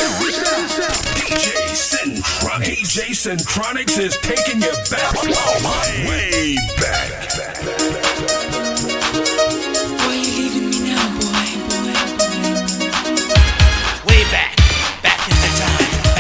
DJ Centronics is taking you back, way back. Why you leaving me now, boy? Way back in the time.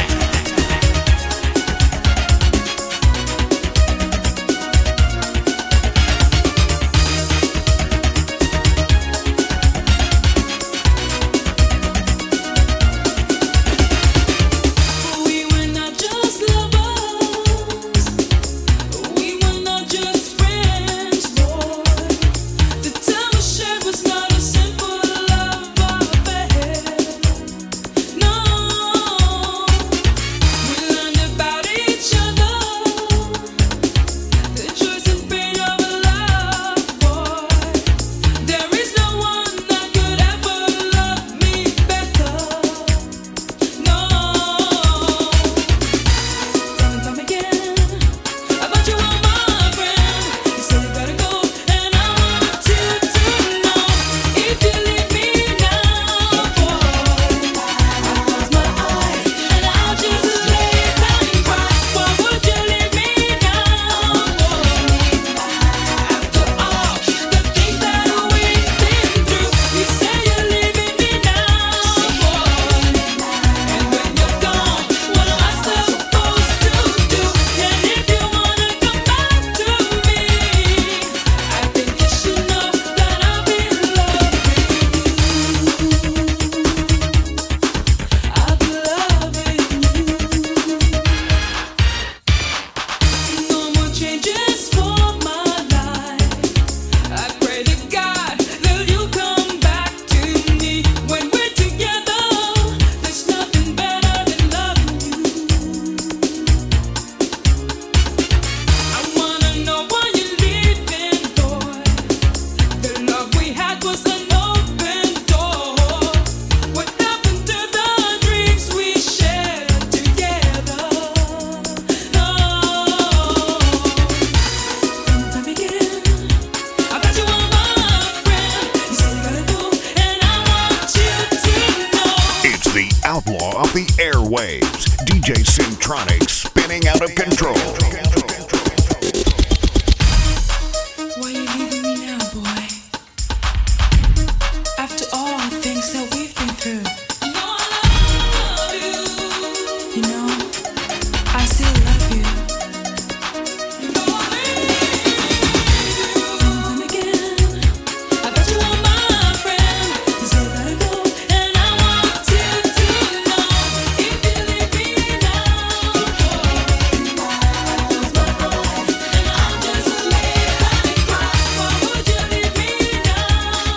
Outlaw of the airwaves, DJ Centronics spinning out of control. Why you leaving me now, boy? After all the things that we've been through. You know, I still love you. Time again, I bet you are my friend. You say let it go, and I want you to know. If you leave me now, I close my eyes and I'll just lay down and cry. Why would you leave me now?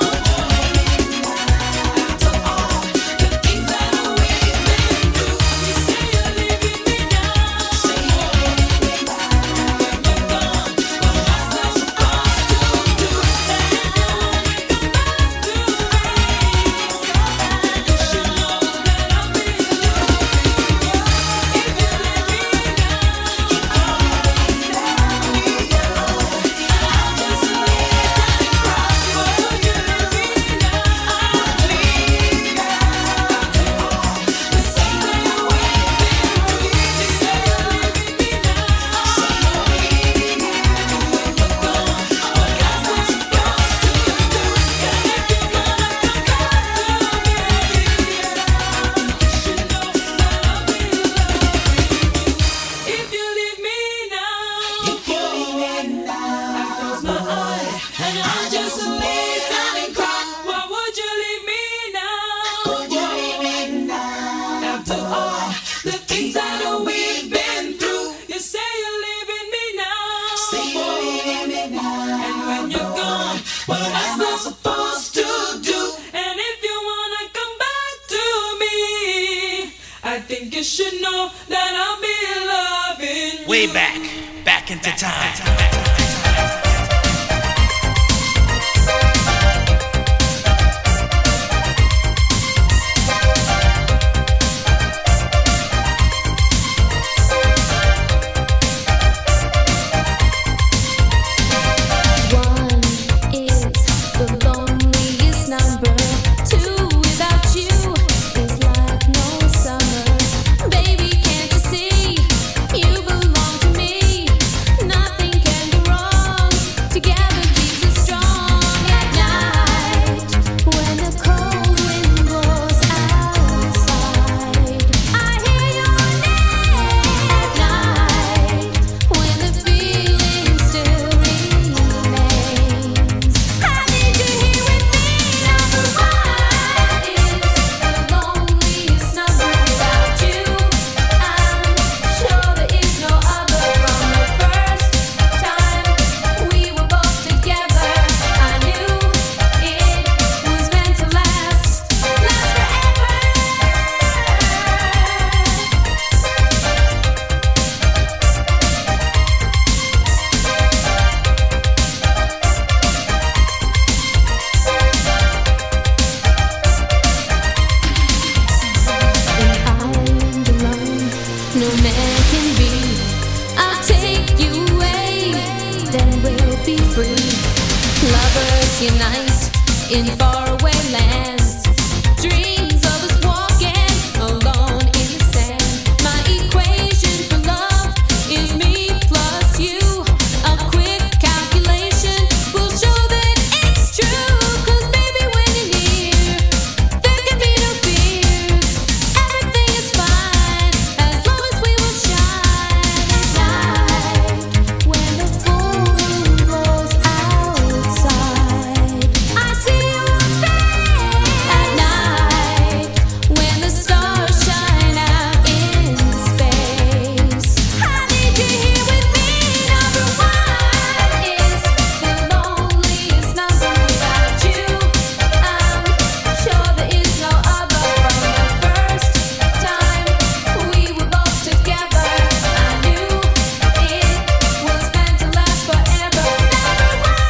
After all the things that we've been through, you say you're leaving me now. Say you're leaving me now. When you're gone, what am I supposed to do? And if you wanna come back to me, you should know that I'll be loving you. If you leave me now, I'll just lay down and cry. Why would you leave me now? I'll leave now. After all the things that we've been through, you say you're leaving me now. Say you're leaving me now. When you're gone, what am I supposed to do? And if you wanna come back to me, you should know that I'll be loving you. If you leave me now, I close my eyes and I'll just lay down and cry. Why would you leave me now? After all the things that we've been through, you say you're leaving me now. And when you're gone, what am I supposed to do? And if you wanna come back to me, I think you should know that I'll be loving you. Way back into time. One is the loneliest number. Two without you is like no summer. no man can be. I'll take you away, then we'll be free. Lovers unite in faraway lands. Dreams of us walking alone in the sand. My equation for love is me plus you. A quick calculation will show that it's true. 'Cause baby, when you're near, there can be no fears. Everything is fine as long as we will shine at night. When the full moon glows outside, I see you there at night. When the stars shine out in space, I need you here with me. Number one is the loneliest number without you. I'm sure there is no other. From the first time we were both together, I knew it was meant to last forever. Number one.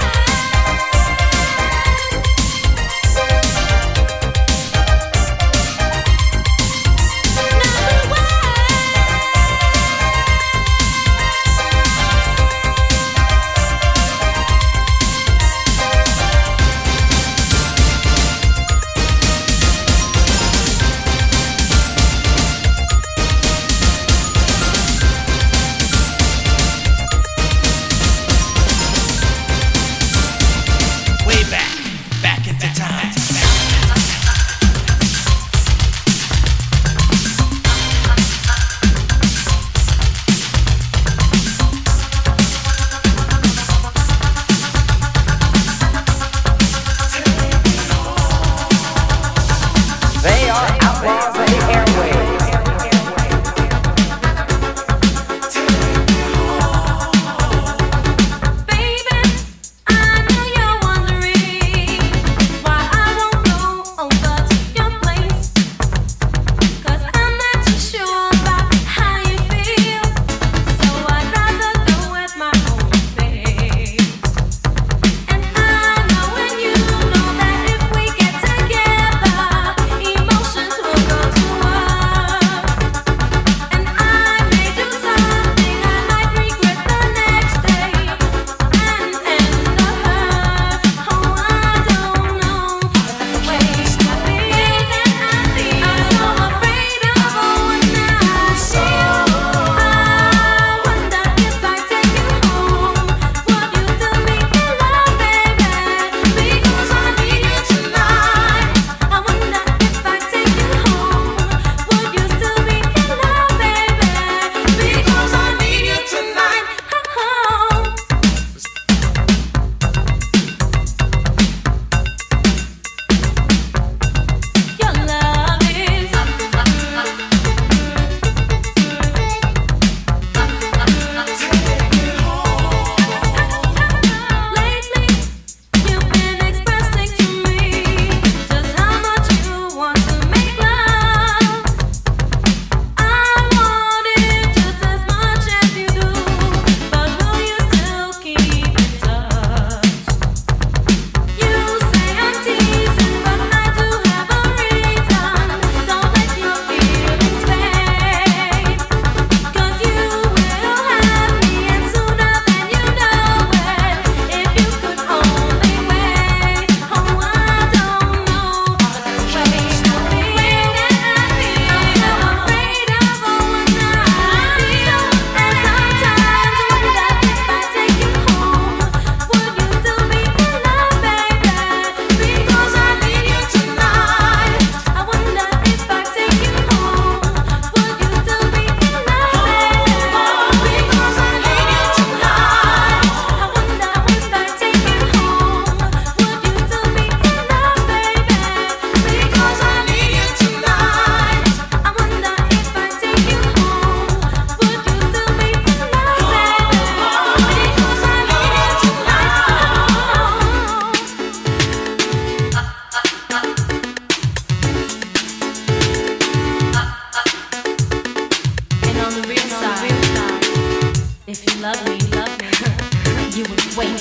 Way back, back into time. They are outlaws of the airwaves. Baby, I know you're wondering why I won't go over to your place. 'Cause I'm not too sure about how you feel, so I'd rather go at my own pace. And I know and you know that if we get together, emotions will go to work. And I may do something I might regret the next day and end up hurt. Oh, I don't know, but that's the way I feel. I'm so afraid of when I see you. I wonder if I take you home, would you still be in love, baby? Because I need you tonight. I wonder if I take you home, would you still be in love, baby? Because I need you tonight. Your love is lately. You've been expressing to me just how much you want to make love. I want it just as much as you do, but will you still keep in touch? You say I'm teasing, but I do have a reason. Don't let your feelings fade, 'cause you will have me, and sooner than you know it. If you could only wait. Oh, I don't know, but that's the way I feel. I'm so afraid of when I feel, and sometimes wonder if I take you home, would you still be in love, baby? Because I need you tonight. I wonder if I take you home, would you still be in love, baby? Because I need you tonight. I wonder if I take you home, would you still be in love, baby? Because I need you tonight. I wonder if I take you home, would you still be in love, baby? Because I need you tonight. And on the real side, if you love me, you would wait.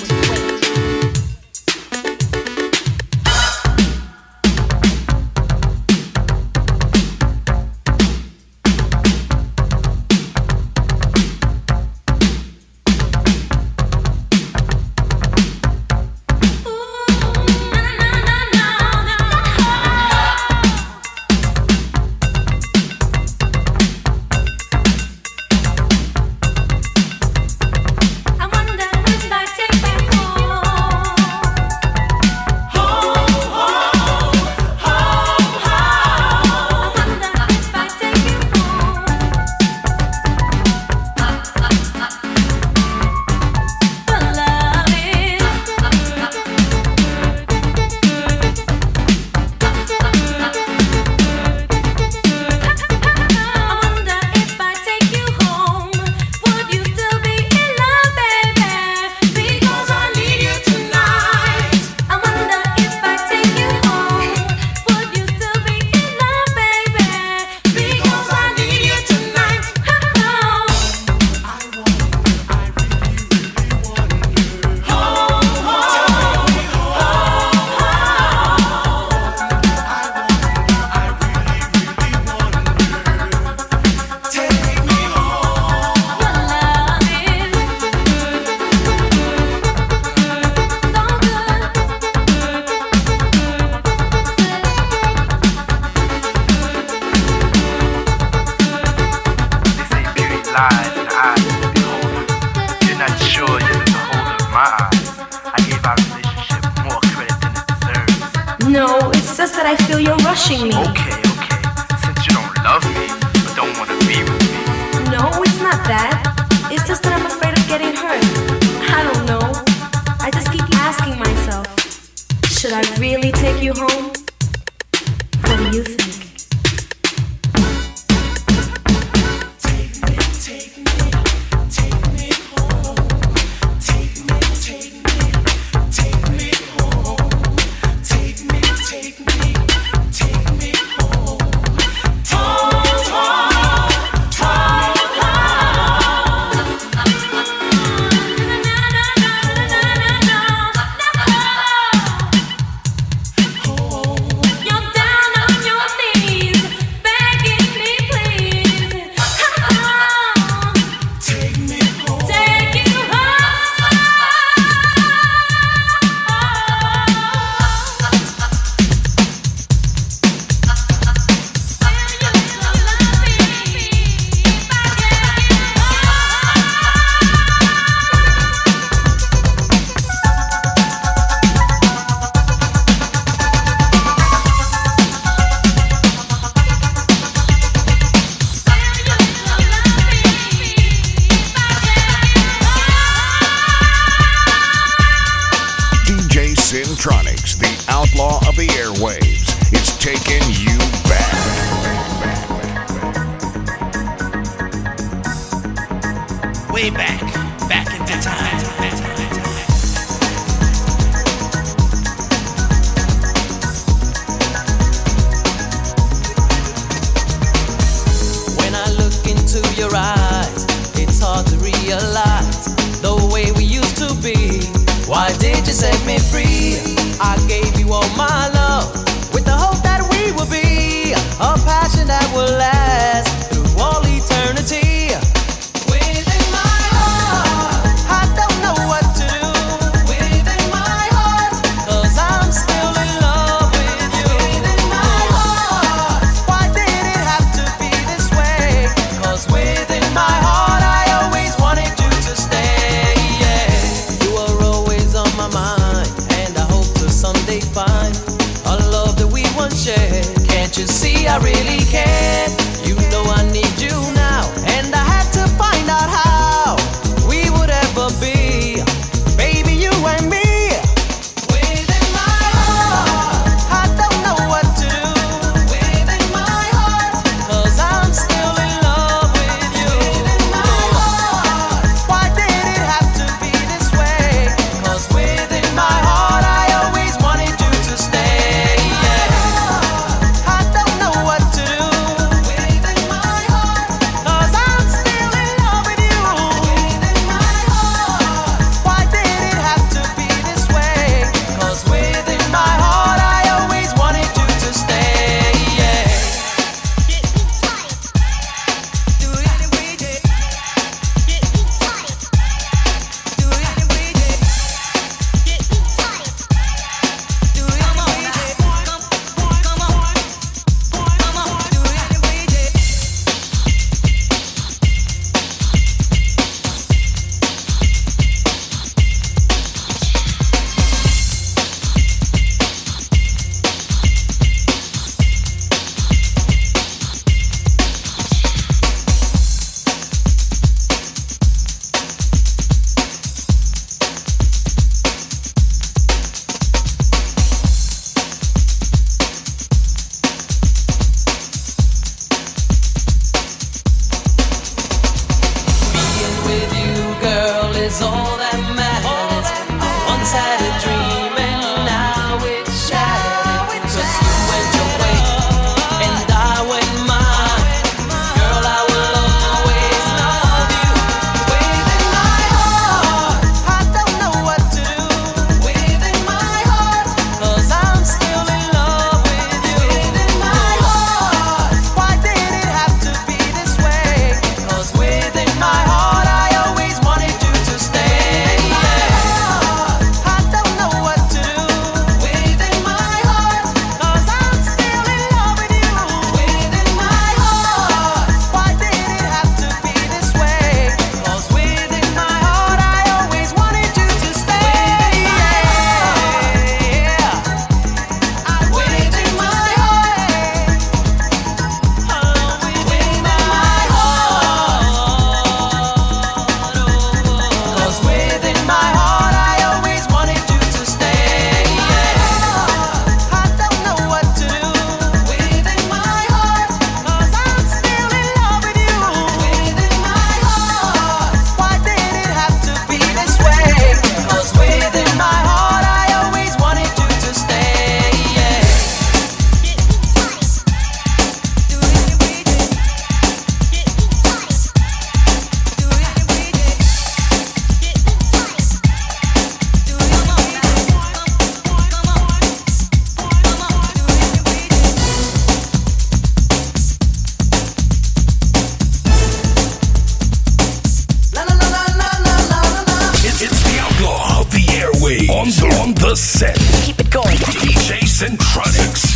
lies in the eyes of the beholder. You're not sure you're the beholder of my eyes. I gave our relationship more credit than it deserves. No, it's just that I feel you're rushing me. Okay. Since you don't love me, but don't want to be with me. No, it's not that. It's just that I'm afraid of getting hurt. I don't know. I just keep asking myself, should I really take you home? What do you think? Sintronics, the outlaw of the airwaves, is taking you back. Way back into time. When I look into your eyes, it's hard to realize the way we used to be. Why did you set me free? I gave you all my love with the hope that we will be a passion that will last through all eternity. Within my heart, I don't know what to do. Within my heart, 'cause I'm still in love with you. Within my heart, why did it have to be this way? 'Cause within my heart, I always wanted you to stay. Yeah, you are always on my mind, and I hope to someday find a love that we once shared. Can't you see I really care? You know I need you now, and I had to find out how we would ever be, baby, you and me. Within my heart, I don't know what to do. Within my heart, 'cause I'm still in love with you. Within my heart, why did it have to be this way? 'Cause within my heart, I always wanted you to stay. Yeah, I don't know what to do. Within my heart, 'cause I'm still in love with you. Within my heart, why did it have to be this way? 'Cause within my heart, I always wanted you to stay. Yeah. Do it every day. Do it every day. Do it every day. Come on. Do it every day. Being with you, girl, is all that matters. I once had a dream and now it's shattered. 'Cause you went your way and I went mine. Girl, I will always love you. Within my heart, I don't know what to do. Within my heart, 'cause I'm still in love with you. Within my heart, why did it have to be this way? 'Cause within my heart, I always wanted you to stay. the set. Keep it going. DJ Centronics.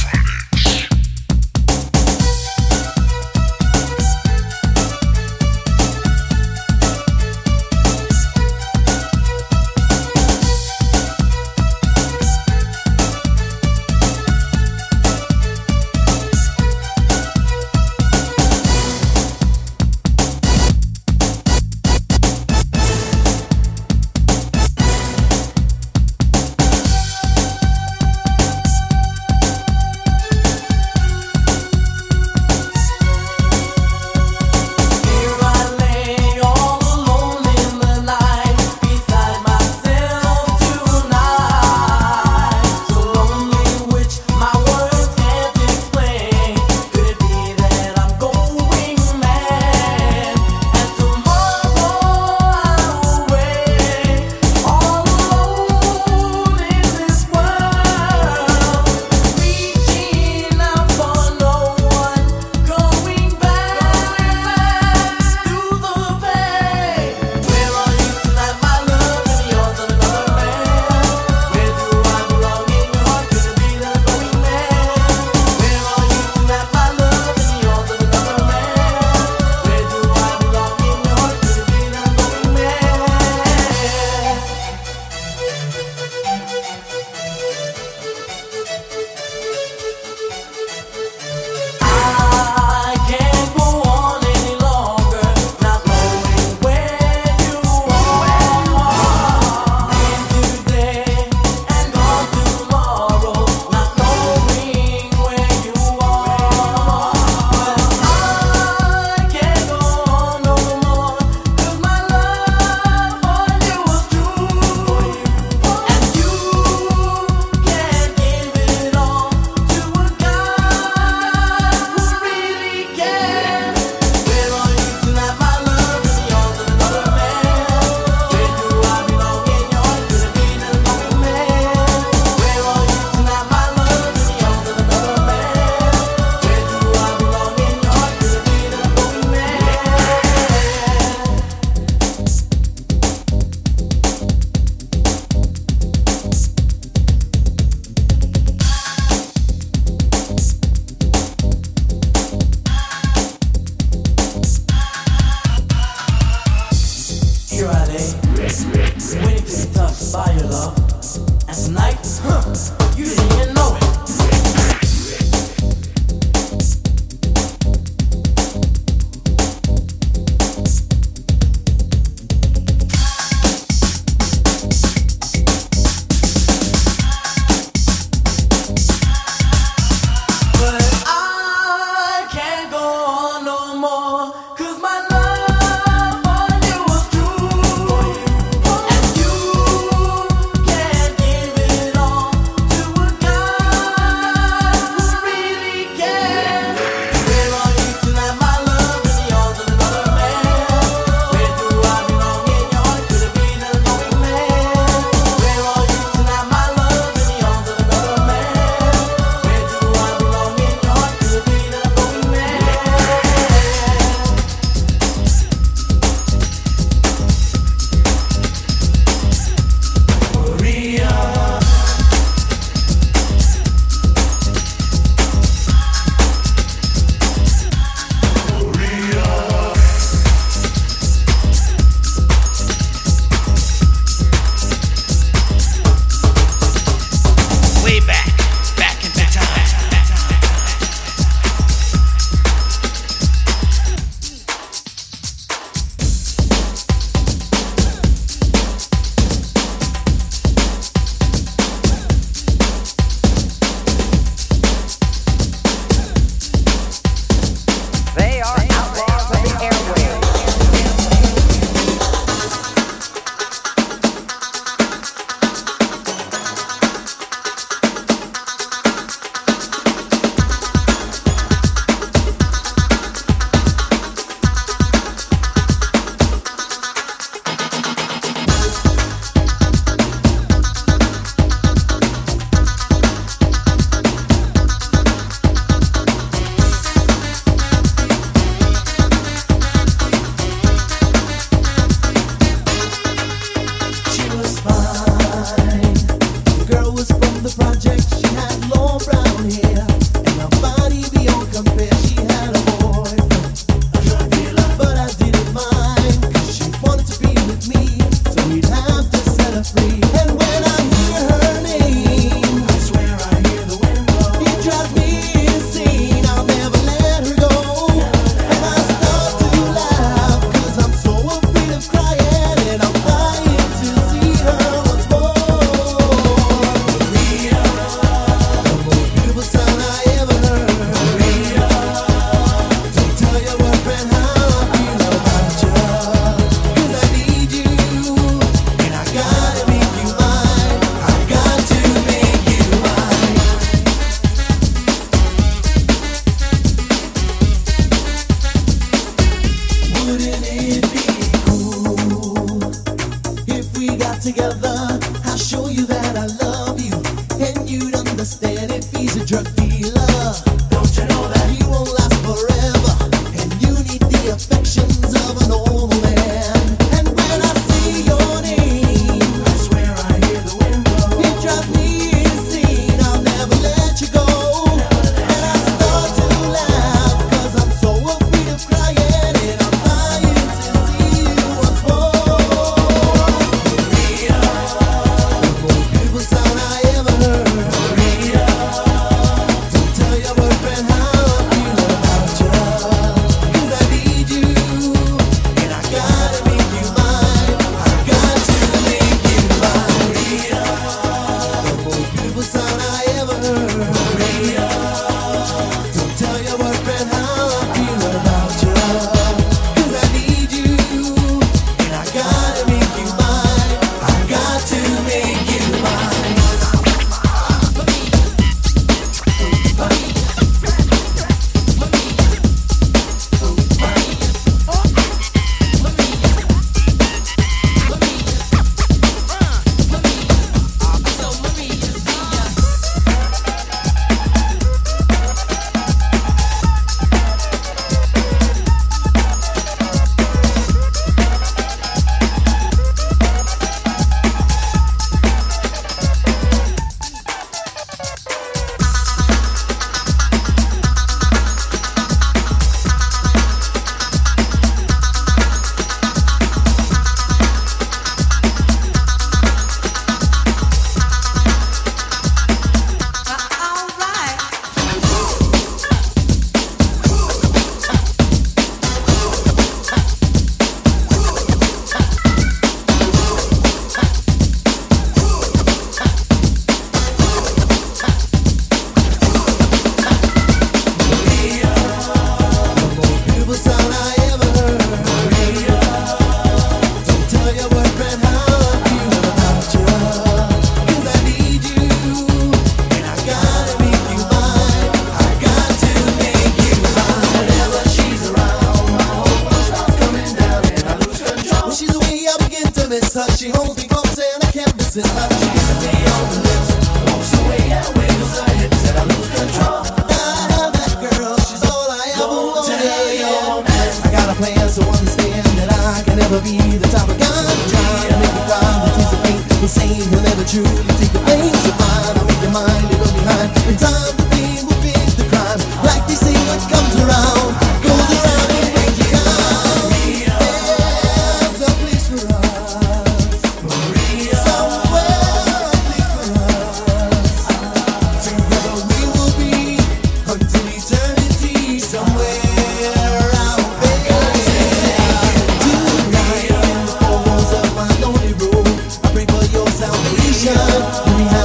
Salvation, we have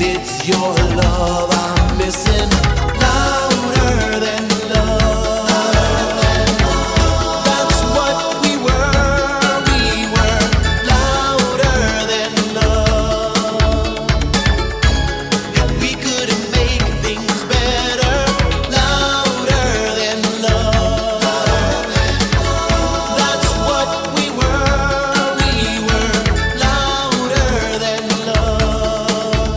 it's your love I'm missing. Louder than love. That's what we were louder than love. And we couldn't make things better. Louder than love. That's what we were louder than love.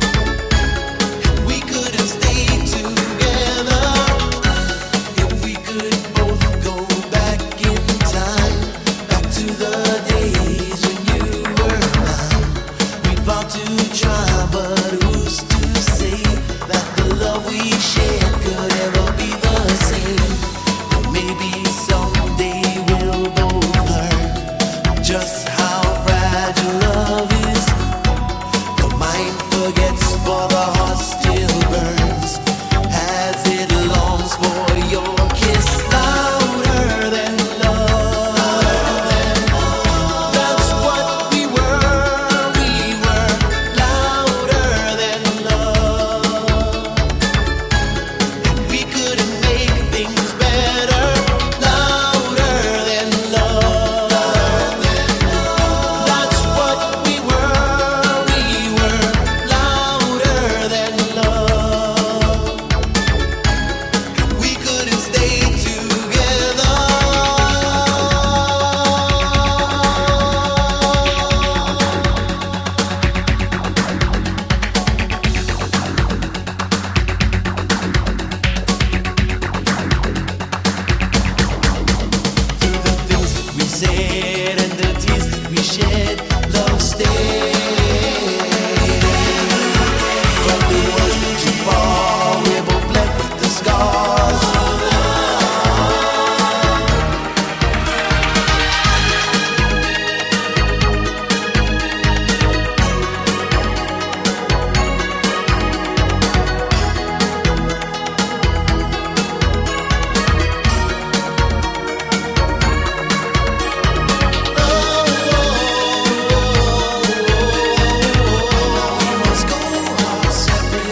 We couldn't stay together if we could both go back in time, back to the days when you were mine. We'd vow to try, but who's to say that the love we shared could ever be the same? Maybe someday we'll both learn just how fragile love is. The mind forgets, but the heart still burns as it longs for your kiss. Louder than love. That's what we were louder than love. And we couldn't make things better. Louder than love. That's what we were louder than love. We couldn't stay together. Through the things that we said and the tears that we shed, love stayed. But we wasn't too far. We're both left with the scars of we must go our separate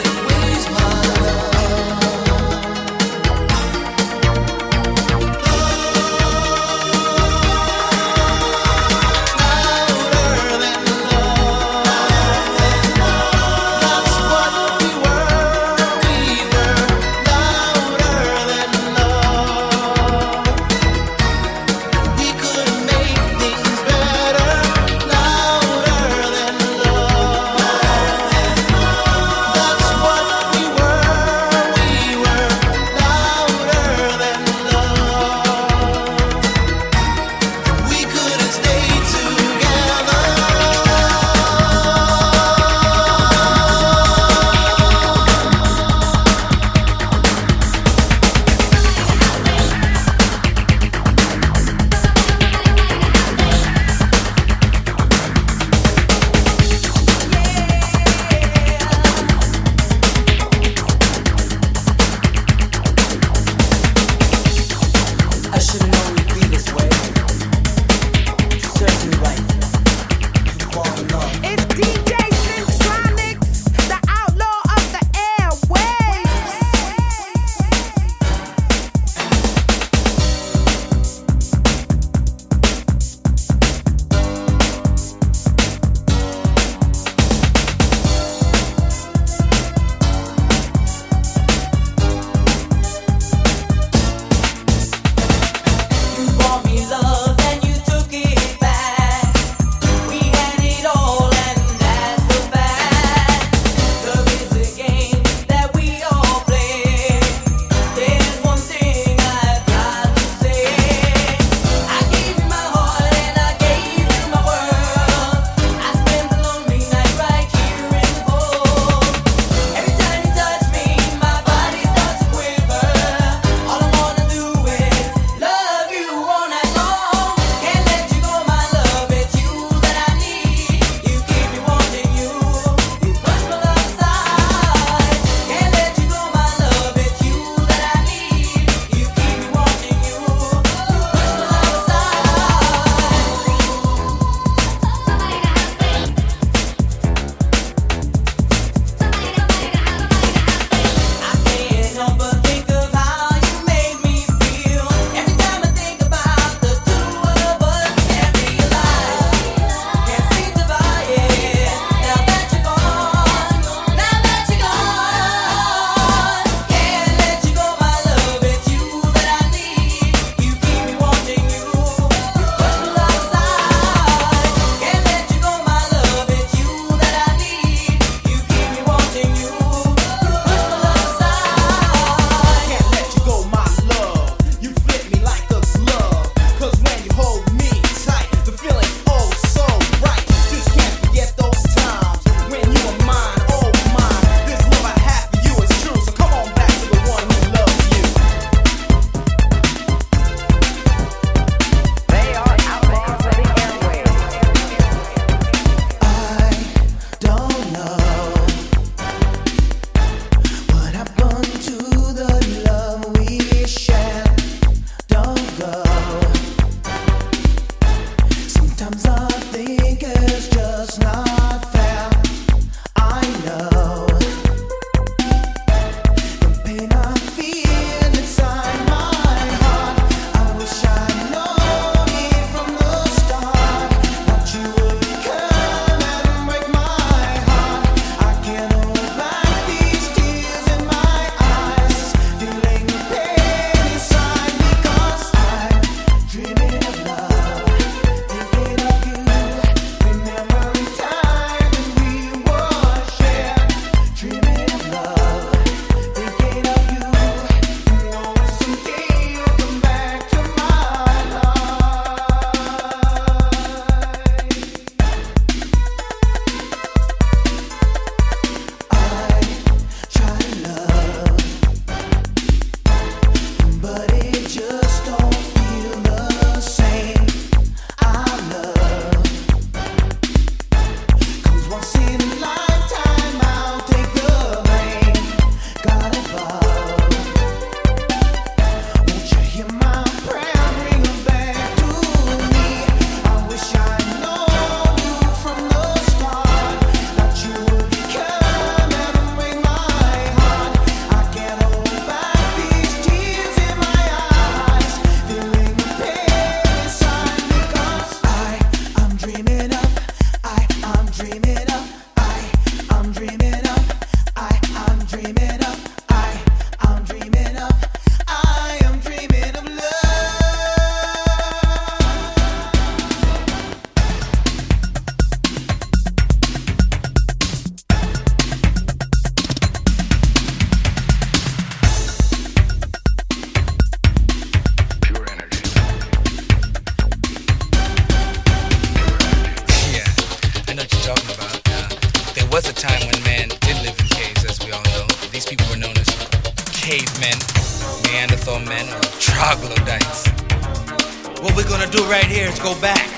troglodytes. What we're gonna do right here is go back,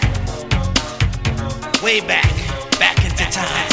way back, back into time.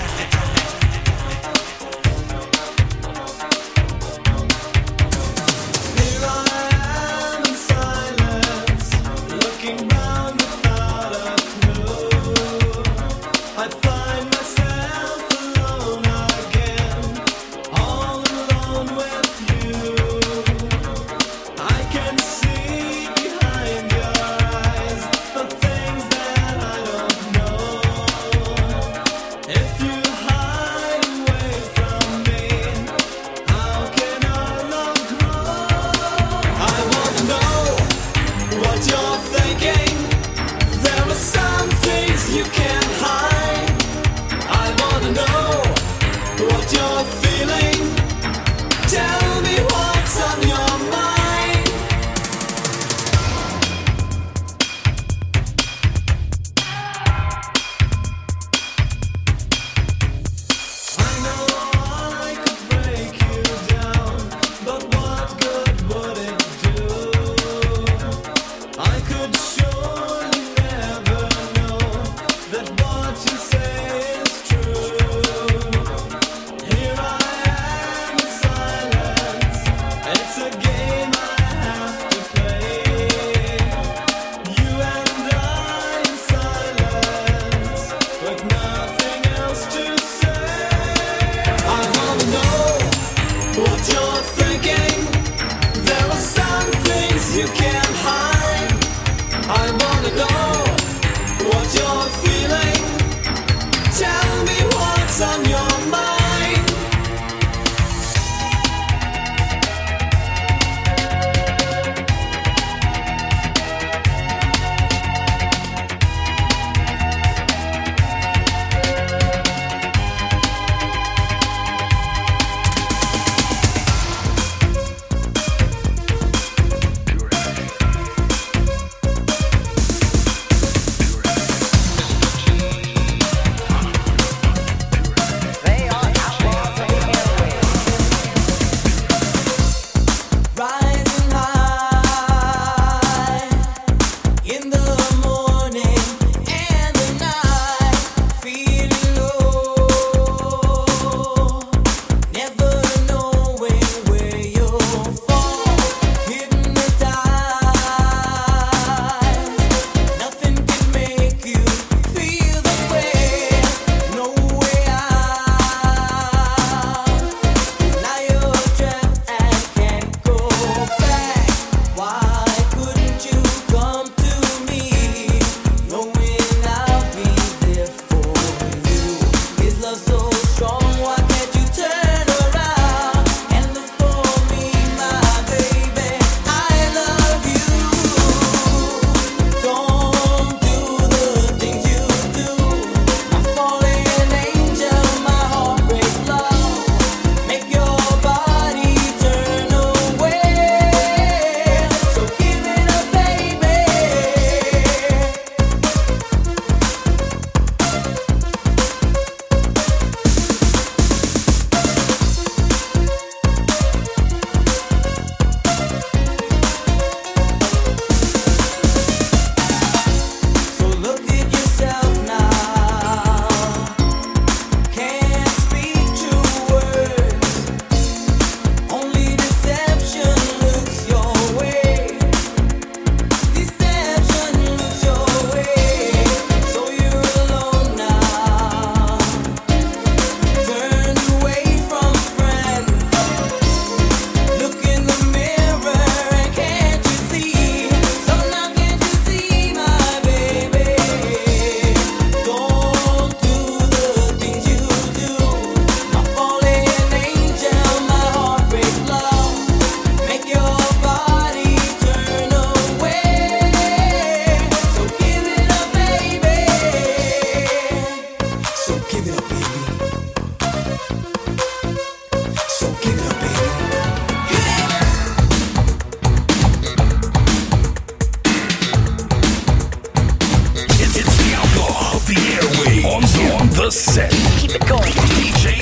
the set. Keep it going. DJ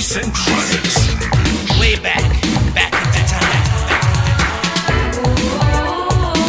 Centronics. Way back into time.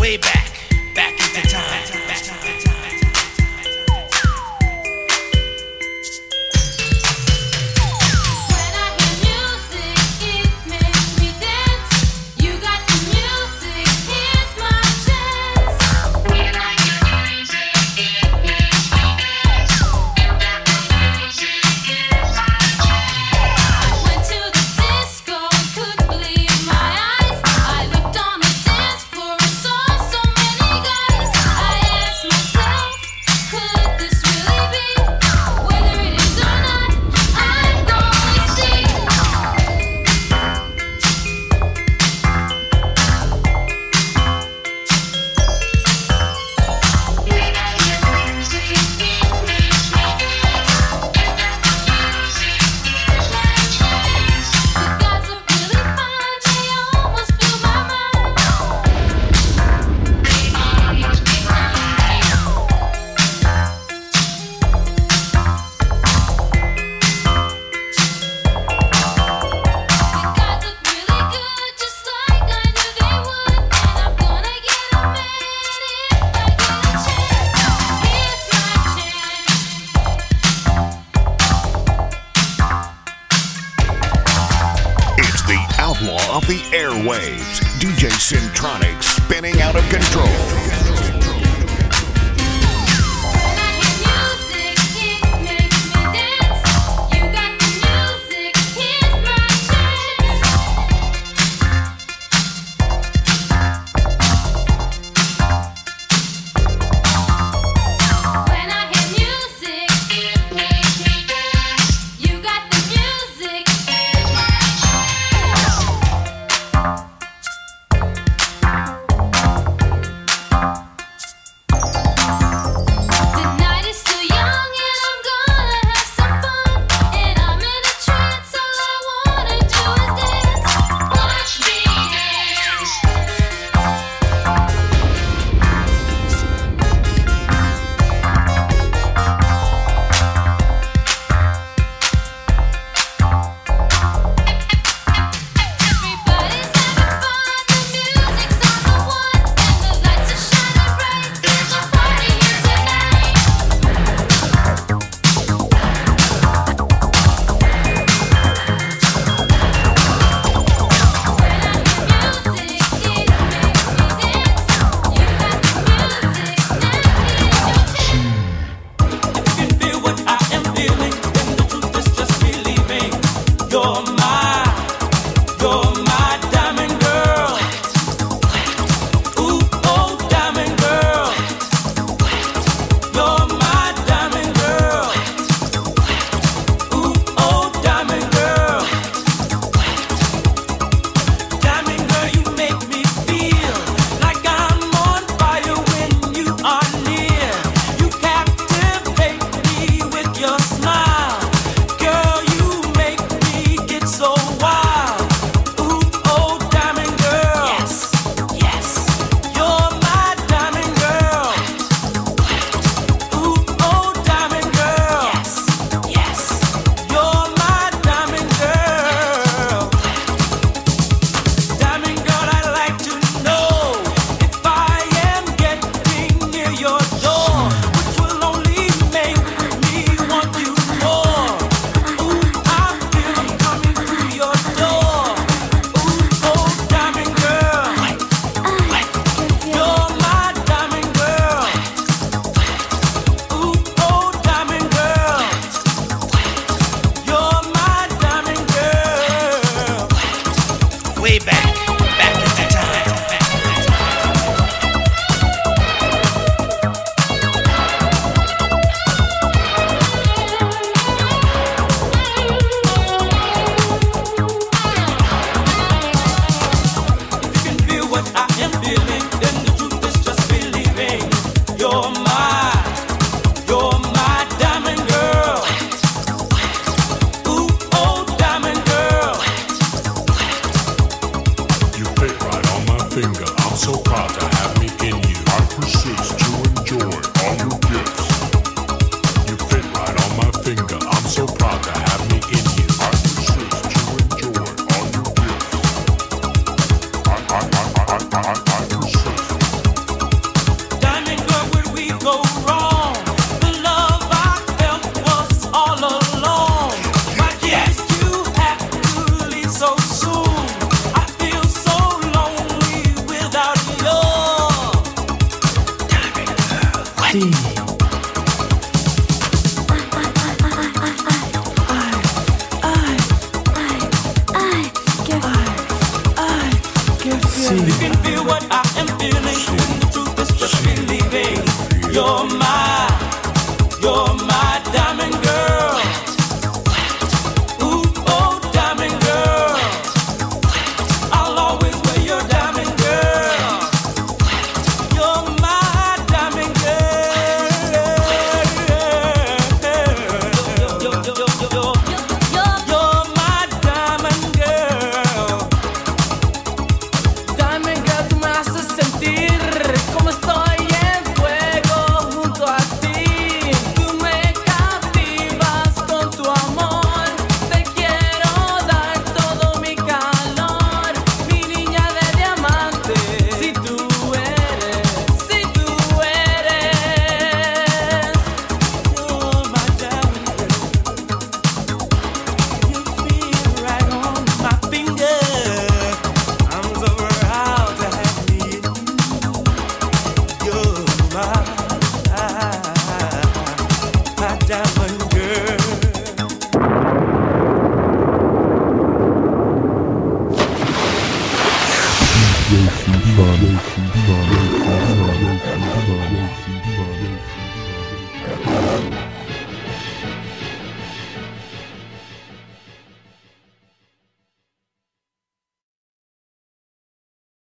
Way back into time. Outlaw of the airwaves, DJ Centronic spinning out of control. Way back into time. You can feel what I am feeling. The truth is just believing. You're my diamond girl. Ooh, oh, diamond girl. I'll always wear your diamond girl. You're my diamond girl. You're my diamond girl. Diamond girl, tú me haces sentir como estoy en fuego junto a ti. Tú me captivas con tu amor. Te quiero dar todo mi calor, mi niña de diamante. Si tú eres, You're my diamond girl. You feel right on my finger. I'm so proud to have me and you. You're my diamond girl. DJ